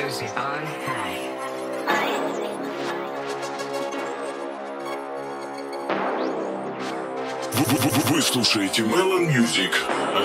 music on high. Вы слушаете Melon Music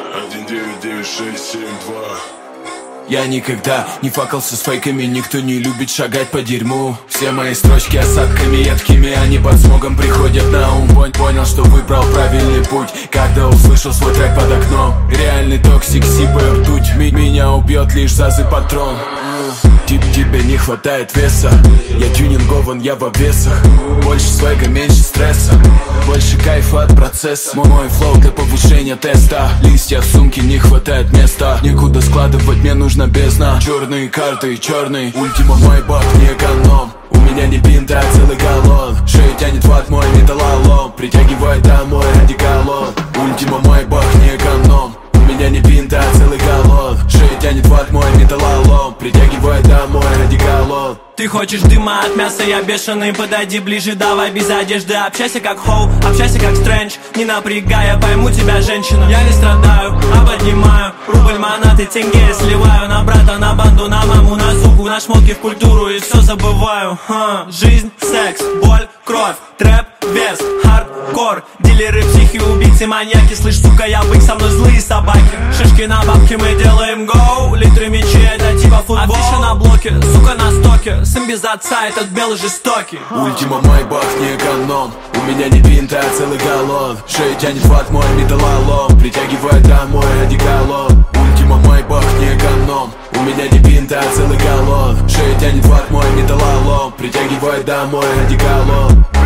1996772. Я никогда не факался с фейками, никто не любит шагать по дерьму. Все мои строчки осадками едкими, они под смогом приходят на ум. Понял, что выбрал правильный путь, когда услышал свой трек под окном. Реальный токсик, сипая ртуть, меня убьет лишь зазы патрон. Тебе не хватает веса, я тюнингован, я в обвесах. Больше свега, меньше стресса, больше кайфа от процесса. Мой флоу для повышения теста. Листья в сумке, не хватает места. Некуда складывать, мне нужна бездна. Черные карты, черный ультима, мой бак не эконом. У меня не бинт, а целый галлон. Шею тянет ват мой металлолом, притягивает домой одеколон. Ультима, мой бак не эконом. У меня не бинт, а целый галлон. Шею тянет ват мой металлолом, притягивает домой одеколон. Ты хочешь дыма от мяса, я бешеный, подойди ближе, давай без одежды. Общайся как Хоу, общайся как Стрэндж, не напрягай, я пойму тебя, женщина. Я не страдаю, а поднимаю рубль, монаты, тенге сливаю. На брата, на банду, на маму, на суку, на шмотки, в культуру и все забываю. Жизнь, секс, боль, кровь, трэп, верс, хардкор. Дилеры, психи, убийцы, маньяки, слышь, сука, я бык, со мной злые собаки. Шишки на бабки, мы делаем гоу, литры мечи, это типа футбол. Афиша на блоке, сука на стоке, сын без отца, этот белый жестокий. Ультима, мой бак не эконом. У меня не бинт, а целый галлон. Шею тянет ват мой металлолом, притягивает домой одеколон. Ультима, мой бак не эконом. У меня не бинт, а целый галлон. Шею тянет ват мой металлолом, притягивает домой одеколон.